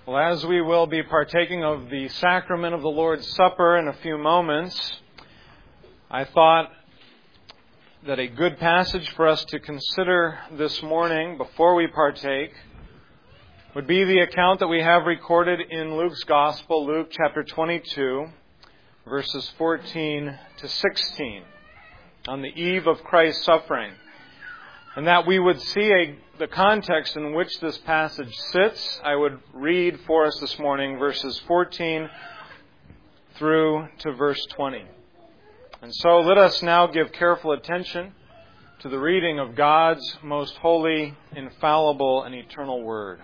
Well, as we will be partaking of the sacrament of the Lord's Supper in a few moments, I thought that a good passage for us to consider this morning before we partake would be the account that we have recorded in Luke's Gospel, Luke chapter 22, verses 14 to 16, on the eve of Christ's suffering. And that we would see the context in which this passage sits. I would read for us this morning verses 14 through to verse 20. And so let us now give careful attention to the reading of God's most holy, infallible, and eternal Word.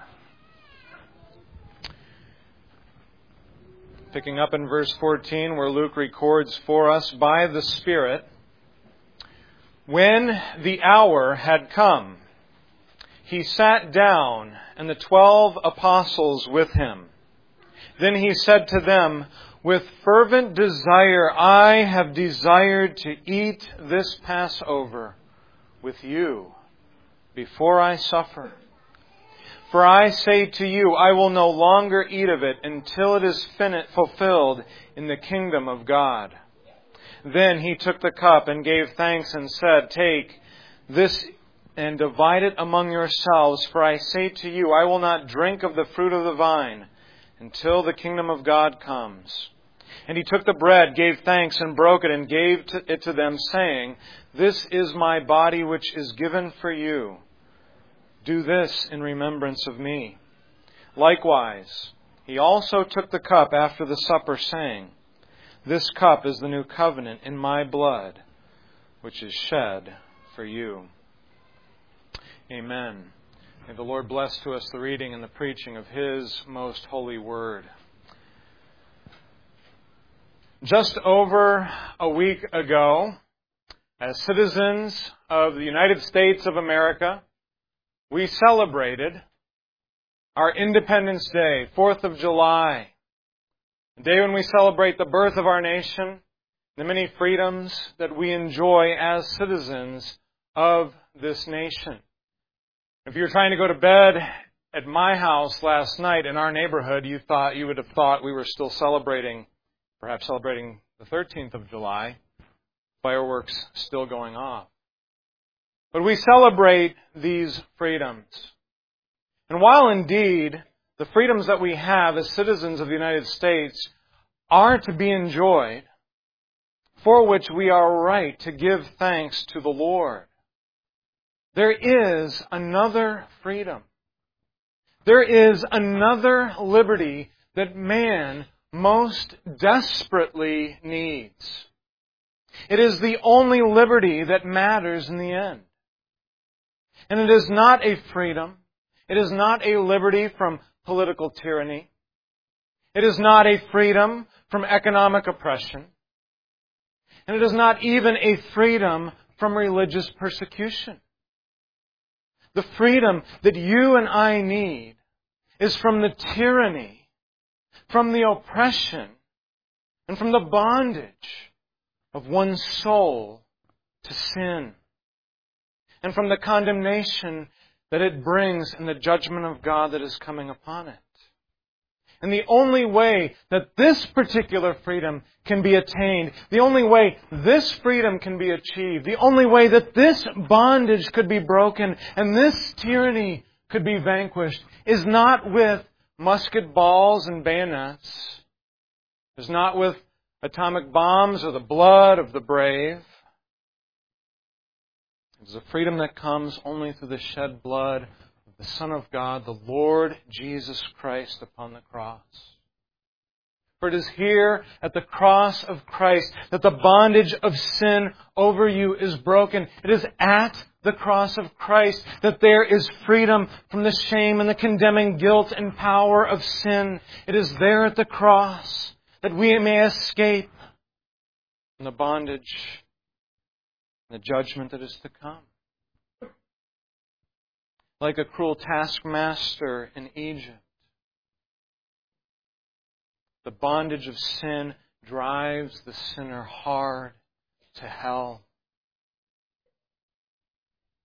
Picking up in verse 14, where Luke records for us, by the Spirit, when the hour had come, he sat down, and the 12 apostles with him. Then he said to them, "With fervent desire I have desired to eat this Passover with you before I suffer. For I say to you, I will no longer eat of it until it is fulfilled in the kingdom of God." Then he took the cup and gave thanks and said, "Take this and divide it among yourselves, for I say to you, I will not drink of the fruit of the vine until the kingdom of God comes." And he took the bread, gave thanks, and broke it, and gave it to them, saying, "This is my body which is given for you. Do this in remembrance of me." Likewise, he also took the cup after the supper, saying, "This cup is the new covenant in my blood, which is shed for you." Amen. May the Lord bless to us the reading and the preaching of His most holy Word. Just over a week ago, as citizens of the United States of America, we celebrated our Independence Day, 4th of July, a day when we celebrate the birth of our nation, the many freedoms that we enjoy as citizens of this nation. If you were trying to go to bed at my house last night in our neighborhood, you would have thought we were still celebrating the 13th of July, fireworks still going off. But we celebrate these freedoms. And while indeed the freedoms that we have as citizens of the United States are to be enjoyed, for which we are right to give thanks to the Lord, there is another freedom. There is another liberty that man most desperately needs. It is the only liberty that matters in the end. And it is not a freedom. It is not a liberty from political tyranny. It is not a freedom from economic oppression. And it is not even a freedom from religious persecution. The freedom that you and I need is from the tyranny, from the oppression, and from the bondage of one's soul to sin, and from the condemnation that it brings in the judgment of God that is coming upon it. And the only way that this particular freedom can be attained, the only way this freedom can be achieved, the only way that this bondage could be broken and this tyranny could be vanquished is not with musket balls and bayonets. It's not with atomic bombs or the blood of the brave. It's a freedom that comes only through the shed blood of the Son of God, the Lord Jesus Christ, upon the cross. For it is here at the cross of Christ that the bondage of sin over you is broken. It is at the cross of Christ that there is freedom from the shame and the condemning guilt and power of sin. It is there at the cross that we may escape from the bondage and the judgment that is to come. Like a cruel taskmaster in Egypt, the bondage of sin drives the sinner hard to hell.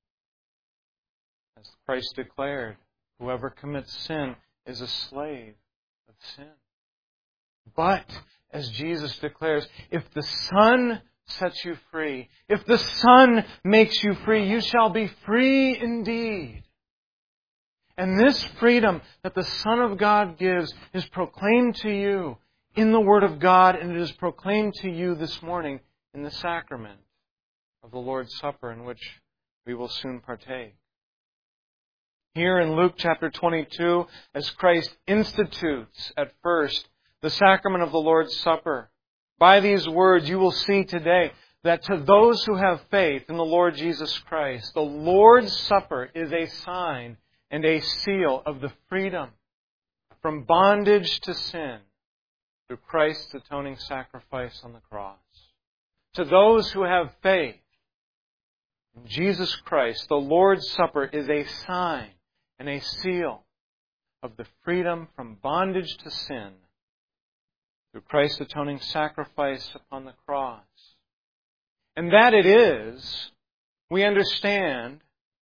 As Christ declared, whoever commits sin is a slave of sin. But, as Jesus declares, if the Son sets you free, if the Son makes you free, you shall be free indeed. And this freedom that the Son of God gives is proclaimed to you in the Word of God, and it is proclaimed to you this morning in the sacrament of the Lord's Supper, in which we will soon partake. Here in Luke chapter 22, as Christ institutes at first the sacrament of the Lord's Supper, by these words you will see today that to those who have faith in the Lord Jesus Christ, the Lord's Supper is a sign and a seal of the freedom from bondage to sin through Christ's atoning sacrifice on the cross. To those who have faith in Jesus Christ, the Lord's Supper is a sign and a seal of the freedom from bondage to sin through Christ's atoning sacrifice upon the cross. And that it is, we understand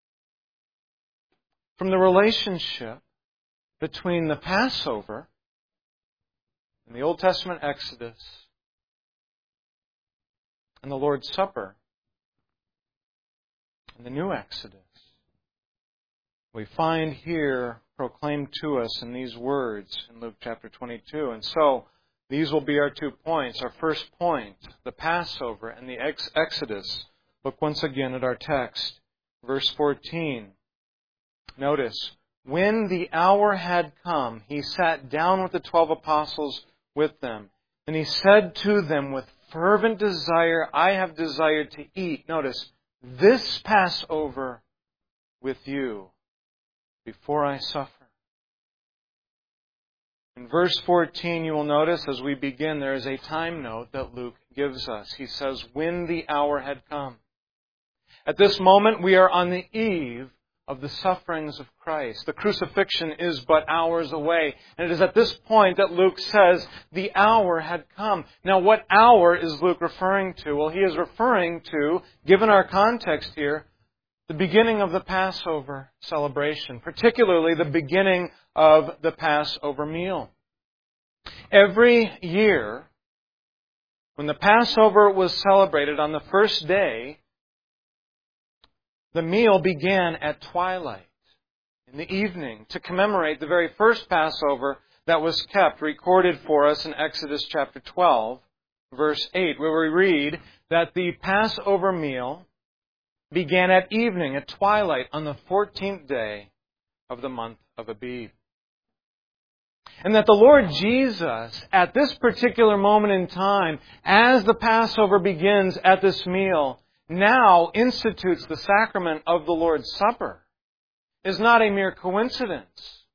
from the relationship between the Passover in the Old Testament Exodus and the Lord's Supper in the New Exodus. We find here proclaimed to us in these words in Luke chapter 22. And so, these will be our 2 points. Our first point, the Passover and the Exodus. Look once again at our text. Verse 14. Notice, when the hour had come, He sat down with the 12 apostles with them. And He said to them, with fervent desire, I have desired to eat, notice, this Passover with you before I suffer. In verse 14, you will notice as we begin, there is a time note that Luke gives us. He says, when the hour had come. At this moment, we are on the eve of the sufferings of Christ. The crucifixion is but hours away. And it is at this point that Luke says, the hour had come. Now, what hour is Luke referring to? Well, he is referring to, given our context here, the beginning of the Passover celebration, particularly the beginning of the Passover meal. Every year, when the Passover was celebrated on the first day, the meal began at twilight, in the evening, to commemorate the very first Passover that was kept, recorded for us in Exodus chapter 12, verse 8, where we read that the Passover meal began at evening, at twilight, on the 14th day of the month of Abib. And that the Lord Jesus, at this particular moment in time, as the Passover begins at this meal, now institutes the sacrament of the Lord's Supper, is not a mere coincidence.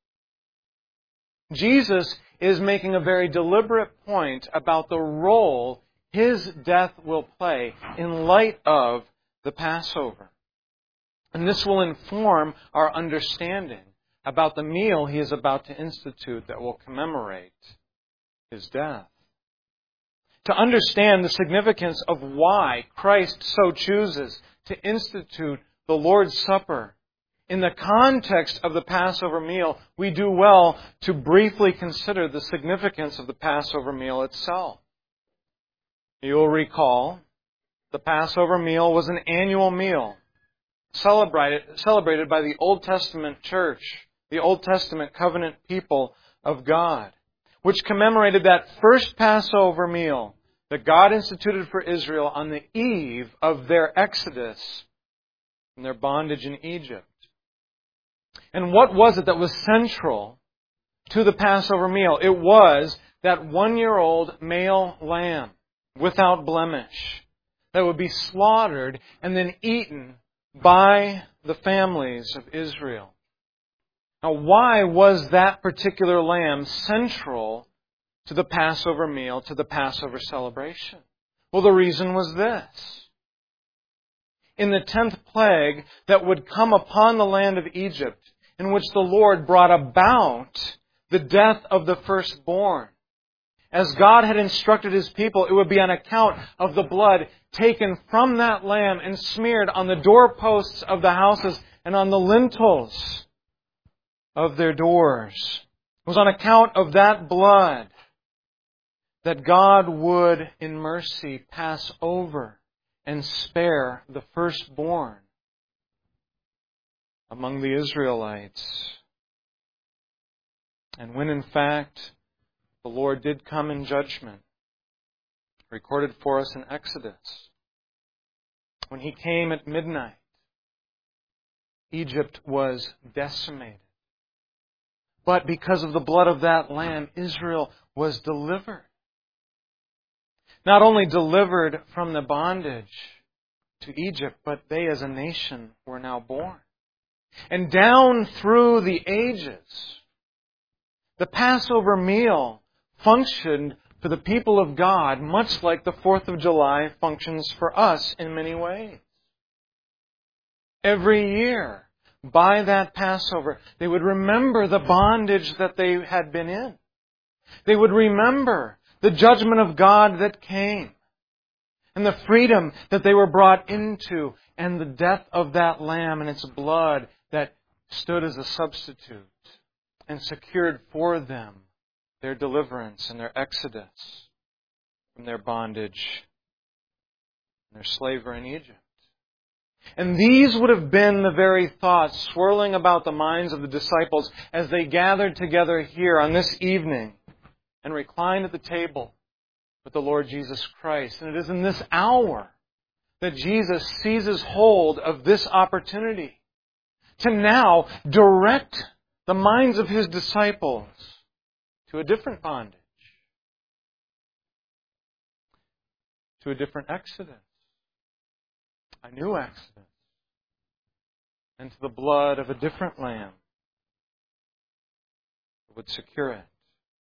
Jesus is making a very deliberate point about the role His death will play in light of the Passover. And this will inform our understanding about the meal He is about to institute that will commemorate His death. To understand the significance of why Christ so chooses to institute the Lord's Supper in the context of the Passover meal, we do well to briefly consider the significance of the Passover meal itself. You will recall the Passover meal was an annual meal celebrated by the Old Testament church, the Old Testament covenant people of God, which commemorated that first Passover meal that God instituted for Israel on the eve of their exodus from their bondage in Egypt. And what was it that was central to the Passover meal? It was that 1-year-old male lamb without blemish that would be slaughtered and then eaten by the families of Israel. Now, why was that particular lamb central to the Passover meal, to the Passover celebration? Well, the reason was this. In the 10th plague that would come upon the land of Egypt, in which the Lord brought about the death of the firstborn, as God had instructed His people, it would be on account of the blood taken from that lamb and smeared on the doorposts of the houses and on the lintels of their doors. was on account of that blood that God would, in mercy, pass over and spare the firstborn among the Israelites. And when in fact the Lord did come in judgment, recorded for us in Exodus, when He came at midnight, Egypt was decimated. But because of the blood of that Lamb, Israel was delivered. Not only delivered from the bondage to Egypt, but they as a nation were now born. And down through the ages, the Passover meal functioned for the people of God much like the 4th of July functions for us in many ways. Every year, by that Passover, they would remember the bondage that they had been in. They would remember the judgment of God that came, and the freedom that they were brought into, and the death of that Lamb and its blood that stood as a substitute and secured for them their deliverance and their exodus from their bondage and their slavery in Egypt. And these would have been the very thoughts swirling about the minds of the disciples as they gathered together here on this evening and reclined at the table with the Lord Jesus Christ. And it is in this hour that Jesus seizes hold of this opportunity to now direct the minds of His disciples to a different bondage, to a different exodus, a new exodus, and to the blood of a different Lamb that would secure it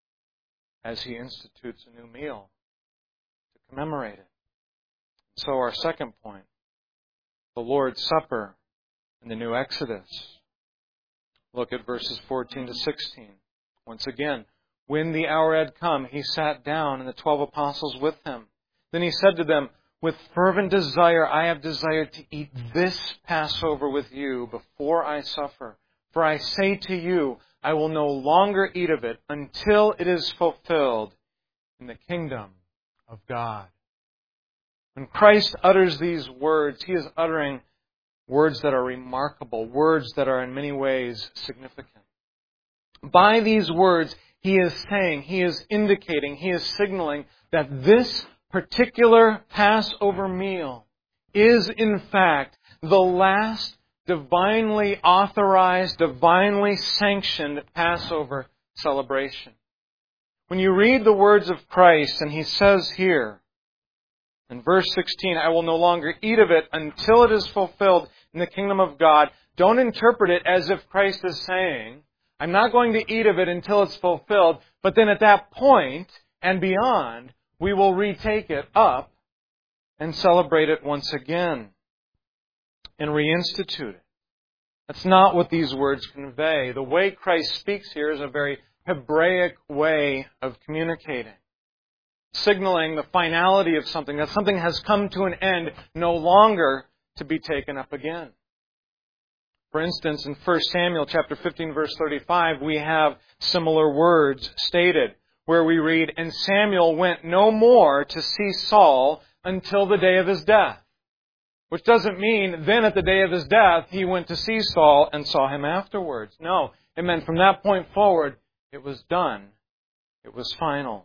as He institutes a new meal to commemorate it. So our second point, the Lord's Supper and the new Exodus. Look at verses 14 to 16. Once again, when the hour had come, He sat down and the 12 apostles with Him. Then He said to them, with fervent desire I have desired to eat this Passover with you before I suffer. For I say to you, I will no longer eat of it until it is fulfilled in the kingdom of God. When Christ utters these words, He is uttering words that are remarkable, words that are in many ways significant. By these words, He is saying, He is indicating, He is signaling that this particular Passover meal is in fact the last divinely authorized, divinely sanctioned Passover celebration. When you read the words of Christ, and He says here, in verse 16, I will no longer eat of it until it is fulfilled in the kingdom of God, don't interpret it as if Christ is saying, I'm not going to eat of it until it's fulfilled, but then at that point and beyond, we will retake it up and celebrate it once again and reinstitute it. That's not what these words convey. The way Christ speaks here is a very Hebraic way of communicating, signaling the finality of something, that something has come to an end, no longer to be taken up again. For instance, in 1 Samuel chapter 15, verse 35, we have similar words stated, where we read, and Samuel went no more to see Saul until the day of his death. Which doesn't mean then at the day of his death he went to see Saul and saw him afterwards. No, it meant from that point forward, it was done. It was final.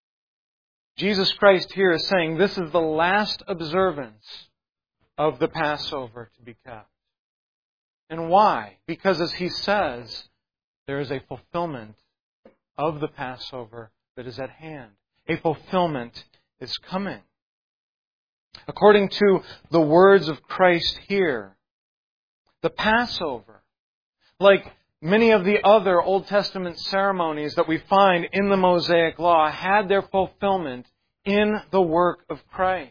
Jesus Christ here is saying this is the last observance of the Passover to be kept. And why? Because as He says, there is a fulfillment of the Passover that is at hand. A fulfillment is coming. According to the words of Christ here, the Passover, like many of the other Old Testament ceremonies that we find in the Mosaic Law, had their fulfillment in the work of Christ.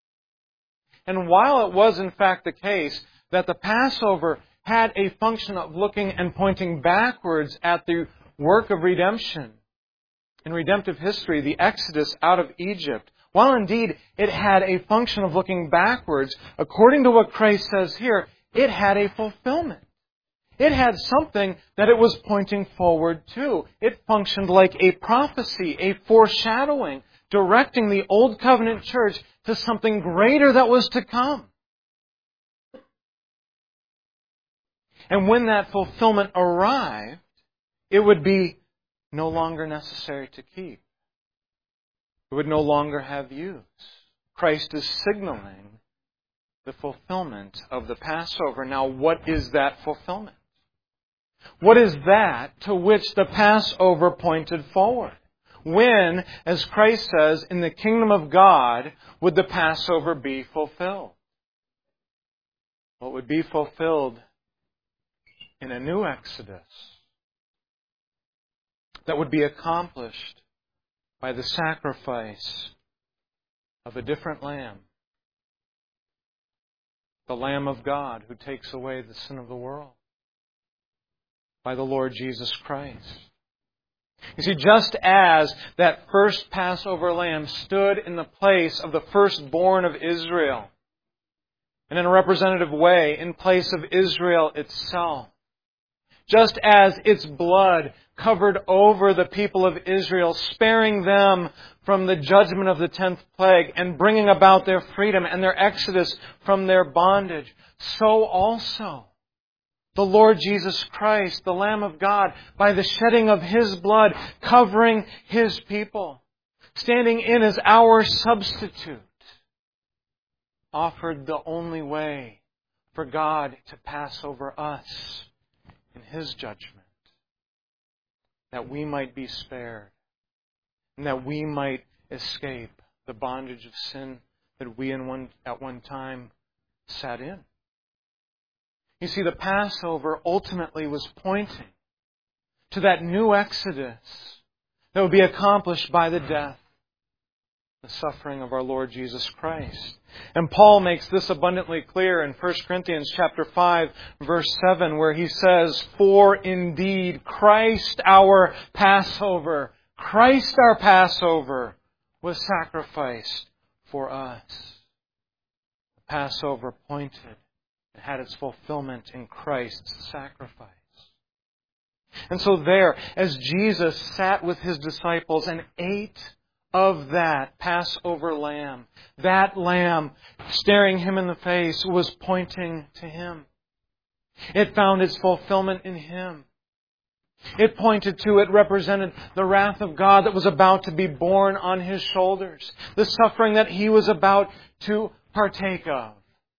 And while it was in fact the case that the Passover had a function of looking and pointing backwards at the work of redemption in redemptive history, the Exodus out of Egypt, while indeed it had a function of looking backwards, according to what Christ says here, it had a fulfillment. It had something that it was pointing forward to. It functioned like a prophecy, a foreshadowing, directing the Old Covenant church to something greater that was to come. And when that fulfillment arrived, it would be no longer necessary to keep. It would no longer have use. Christ is signaling the fulfillment of the Passover. Now, what is that fulfillment? What is that to which the Passover pointed forward? When, as Christ says, in the kingdom of God, would the Passover be fulfilled? What would be fulfilled in a new Exodus that would be accomplished by the sacrifice of a different Lamb, the Lamb of God who takes away the sin of the world, by the Lord Jesus Christ. You see, just as that first Passover lamb stood in the place of the firstborn of Israel, and in a representative way, in place of Israel itself, just as its blood covered over the people of Israel, sparing them from the judgment of the 10th plague and bringing about their freedom and their exodus from their bondage, so also the Lord Jesus Christ, the Lamb of God, by the shedding of His blood, covering His people, standing in as our substitute, offered the only way for God to pass over us in His judgment, that we might be spared, and that we might escape the bondage of sin that we at one time sat in. You see, the Passover ultimately was pointing to that new Exodus that would be accomplished by the death, the suffering of our Lord Jesus Christ. And Paul makes this abundantly clear in 1 Corinthians chapter 5, verse 7, where he says, "For indeed Christ our Passover, was sacrificed for us." The Passover pointed and had its fulfillment in Christ's sacrifice. And so there, as Jesus sat with His disciples and ate of that Passover lamb, that lamb staring Him in the face was pointing to Him. It found its fulfillment in Him. It represented the wrath of God that was about to be borne on His shoulders, the suffering that He was about to partake of.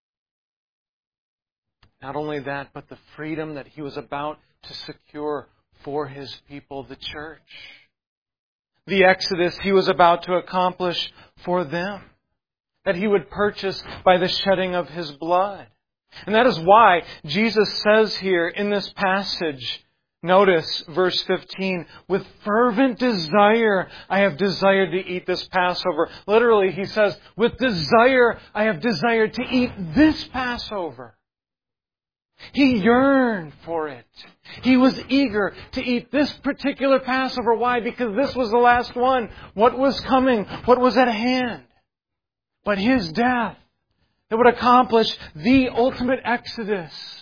Not only that, but the freedom that He was about to secure for His people, the church. The exodus He was about to accomplish for them, that He would purchase by the shedding of His blood. And that is why Jesus says here in this passage, notice verse 15, "With fervent desire I have desired to eat this Passover." Literally, He says, "With desire I have desired to eat this Passover." He yearned for it. He was eager to eat this particular Passover. Why? Because this was the last one. What was coming? What was at hand? But His death that would accomplish the ultimate exodus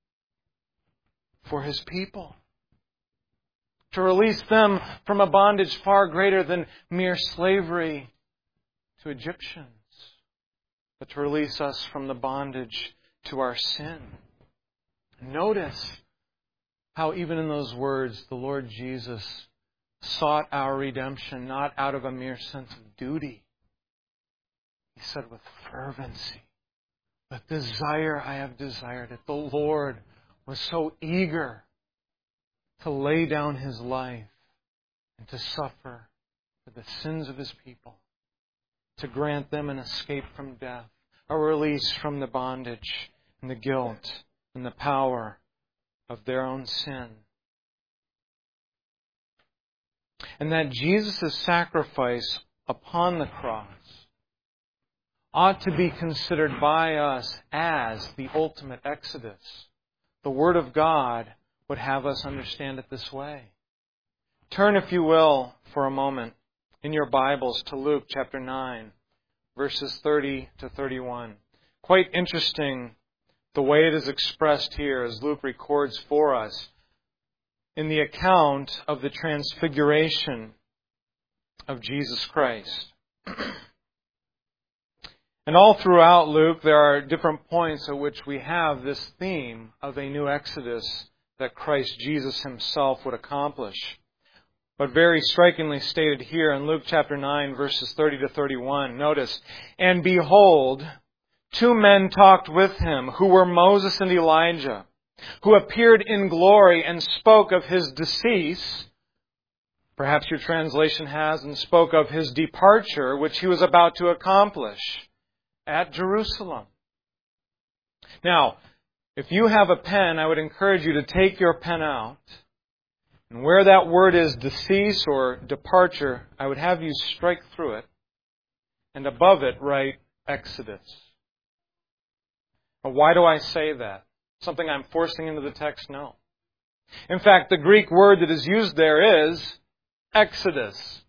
for His people, to release them from a bondage far greater than mere slavery to Egyptians, but to release us from the bondage to our sin. Notice how even in those words, the Lord Jesus sought our redemption not out of a mere sense of duty. He said, "With fervency, with desire I have desired it." The Lord was so eager to lay down His life and to suffer for the sins of His people, to grant them an escape from death, a release from the bondage and the guilt and the power of their own sin. And that Jesus' sacrifice upon the cross ought to be considered by us as the ultimate exodus. The Word of God would have us understand it this way. Turn, if you will, for a moment in your Bibles to Luke chapter 9, verses 30 to 31. Quite interesting, the way it is expressed here as Luke records for us in the account of the transfiguration of Jesus Christ. And all throughout Luke, there are different points at which we have this theme of a new exodus that Christ Jesus Himself would accomplish. But very strikingly stated here in Luke chapter 9, verses 30 to 31, notice, "And behold, 2 men talked with Him, who were Moses and Elijah, who appeared in glory and spoke of His decease," perhaps your translation has, "and spoke of His departure, which He was about to accomplish at Jerusalem." Now, if you have a pen, I would encourage you to take your pen out. And where that word is decease or departure, I would have you strike through it. And above it, write Exodus. Now, why do I say that? Something I'm forcing into the text? No. In fact, the Greek word that is used there is Exodus.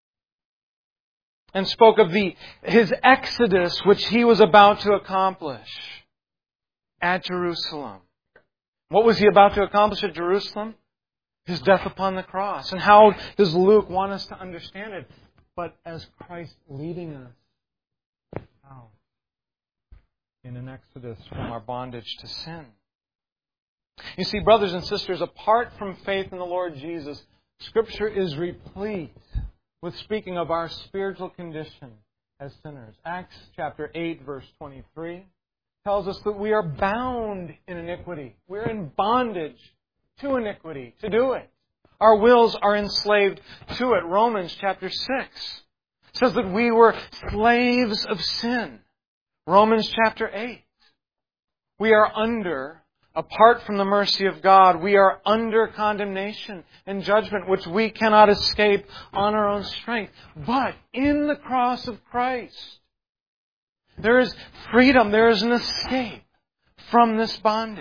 And spoke of His exodus which He was about to accomplish at Jerusalem. What was He about to accomplish at Jerusalem? His death upon the cross. And how does Luke want us to understand it? But as Christ leading us out in an exodus from our bondage to sin. You see, brothers and sisters, apart from faith in the Lord Jesus, Scripture is replete with speaking of our spiritual condition as sinners. Acts chapter 8, verse 23 tells us that we are bound in iniquity. We're in bondage to iniquity, to do it. Our wills are enslaved to it. Romans chapter 6 says that we were slaves of sin. Romans chapter 8. We are under, apart from the mercy of God, we are under condemnation and judgment which we cannot escape on our own strength. But in the cross of Christ, there is freedom, there is an escape from this bondage.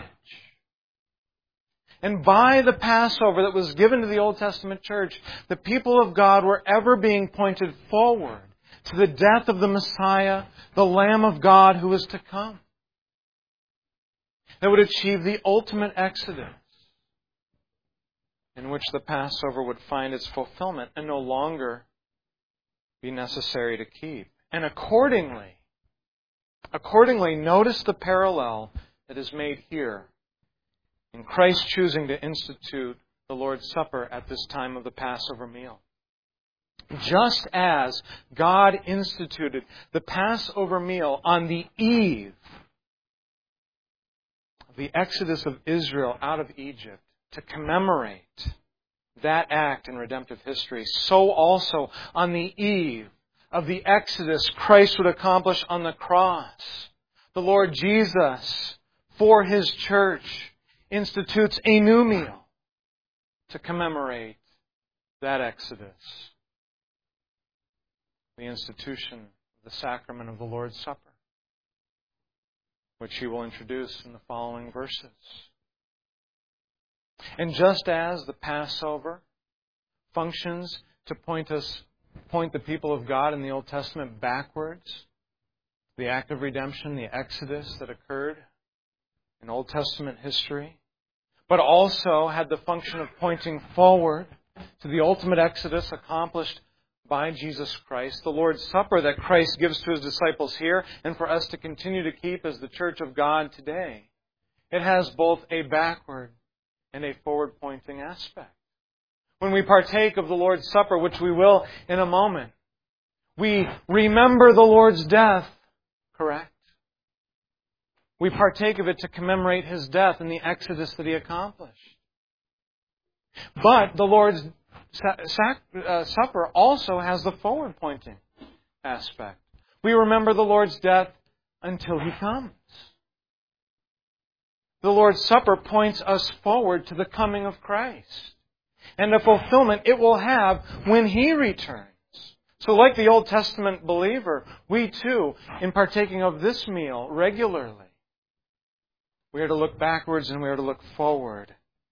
And by the Passover that was given to the Old Testament church, the people of God were ever being pointed forward to the death of the Messiah, the Lamb of God who was to come. That would achieve the ultimate exodus in which the Passover would find its fulfillment and no longer be necessary to keep. And accordingly, notice the parallel that is made here in Christ choosing to institute the Lord's Supper at this time of the Passover meal. Just as God instituted the Passover meal on the eve of the exodus of Israel out of Egypt to commemorate that act in redemptive history, so also on the eve of the exodus Christ would accomplish on the cross, the Lord Jesus, for His church, institutes a new meal to commemorate that exodus. The institution of the sacrament of the Lord's Supper, which He will introduce in the following verses. And just as the Passover functions to point the people of God in the Old Testament backwards, the act of redemption, the exodus that occurred in Old Testament history, but also had the function of pointing forward to the ultimate exodus accomplished by Jesus Christ, the Lord's Supper that Christ gives to His disciples here and for us to continue to keep as the Church of God today. It has both a backward and a forward-pointing aspect. When we partake of the Lord's Supper, which we will in a moment, we remember the Lord's death, correct? We partake of it to commemorate His death and the exodus that He accomplished. But the Lord's Supper also has the forward-pointing aspect. We remember the Lord's death until He comes. The Lord's Supper points us forward to the coming of Christ and the fulfillment it will have when He returns. So like the Old Testament believer, we too, in partaking of this meal regularly, we are to look backwards and we are to look forward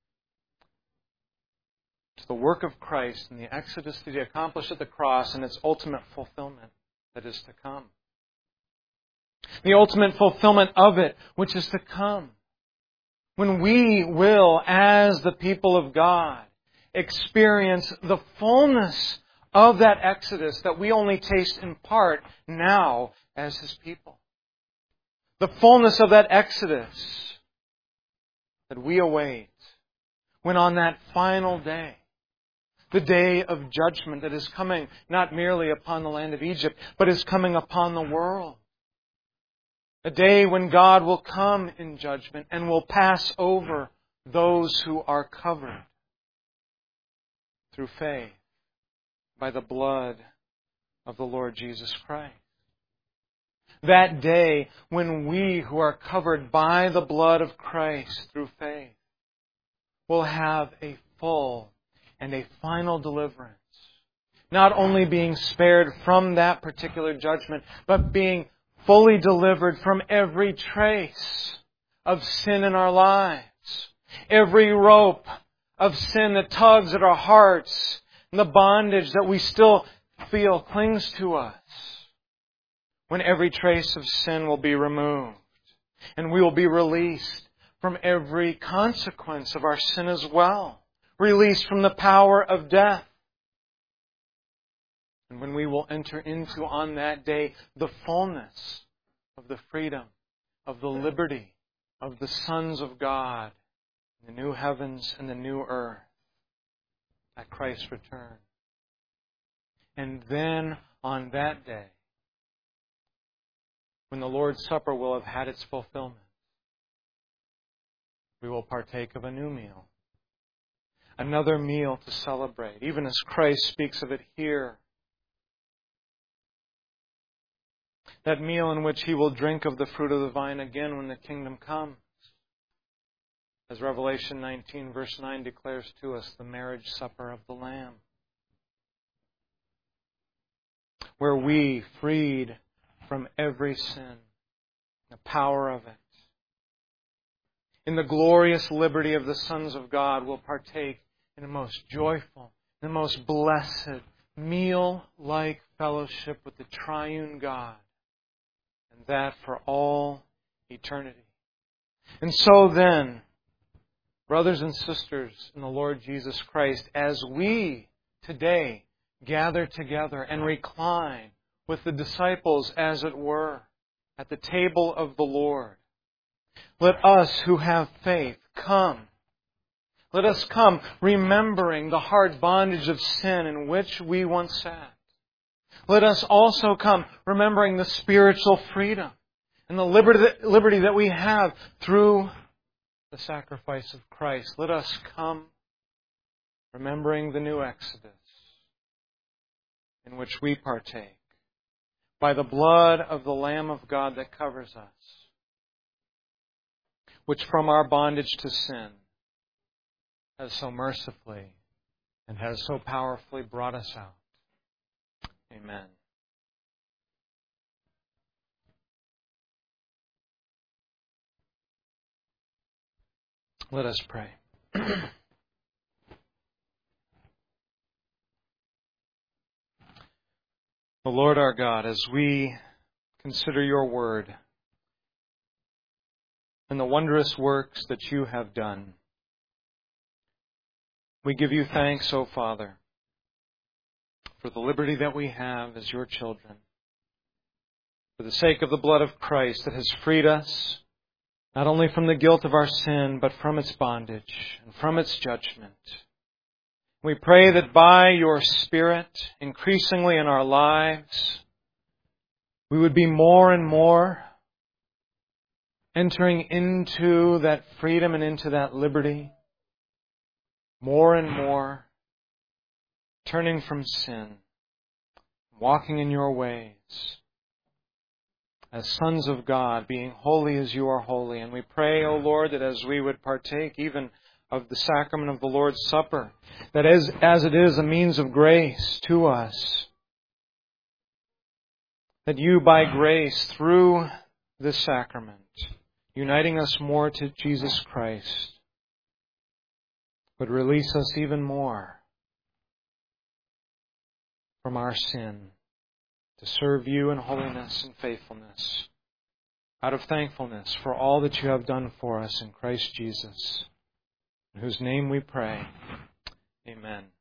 to the work of Christ and the exodus that He accomplished at the cross and its ultimate fulfillment that is to come. The ultimate fulfillment of it, which is to come. When we will, as the people of God, experience the fullness of that Exodus that we only taste in part now as His people. The fullness of that Exodus that we await when on that final day, the day of judgment that is coming not merely upon the land of Egypt, but is coming upon the world. A day when God will come in judgment and will pass over those who are covered through faith by the blood of the Lord Jesus Christ. That day when we who are covered by the blood of Christ through faith will have a full and a final deliverance. Not only being spared from that particular judgment, but being fully delivered from every trace of sin in our lives. Every rope of sin that tugs at our hearts and the bondage that we still feel clings to us. When every trace of sin will be removed and we will be released from every consequence of our sin as well. Released from the power of death. And when we will enter into on that day the fullness of the freedom, of the liberty of the sons of God, the new heavens and the new earth at Christ's return. And then on that day, when the Lord's Supper will have had its fulfillment, we will partake of a new meal. Another meal to celebrate, even as Christ speaks of it here. That meal in which He will drink of the fruit of the vine again when the kingdom comes. As Revelation 19 verse 9 declares to us, the marriage supper of the Lamb. Where we, freed from every sin, the power of it, in the glorious liberty of the sons of God, will partake in a most joyful, the most blessed, meal-like fellowship with the triune God. And that for all eternity. And so then, brothers and sisters in the Lord Jesus Christ, as we today gather together and recline with the disciples, as it were, at the table of the Lord, let us who have faith come. Let us come remembering the hard bondage of sin in which we once sat. Let us also come remembering the spiritual freedom and the liberty that we have through the sacrifice of Christ. Let us come remembering the new Exodus in which we partake by the blood of the Lamb of God that covers us, which from our bondage to sin has so mercifully and has so powerfully brought us out. Amen. Let us pray. O Lord our God, as we consider your word and the wondrous works that you have done, we give you thanks, O Father, for the liberty that we have as your children, for the sake of the blood of Christ that has freed us not only from the guilt of our sin, but from its bondage and from its judgment. We pray that by your Spirit, increasingly in our lives, we would be more and more entering into that freedom and into that liberty, more and more turning from sin, walking in your ways, as sons of God, being holy as you are holy. And we pray, O Lord, that as we would partake even of the sacrament of the Lord's Supper, that as it is a means of grace to us, that you by grace, through this sacrament, uniting us more to Jesus Christ, would release us even more from our sin to serve you in holiness and faithfulness. out of thankfulness for all that you have done for us in Christ Jesus, in whose name we pray. Amen.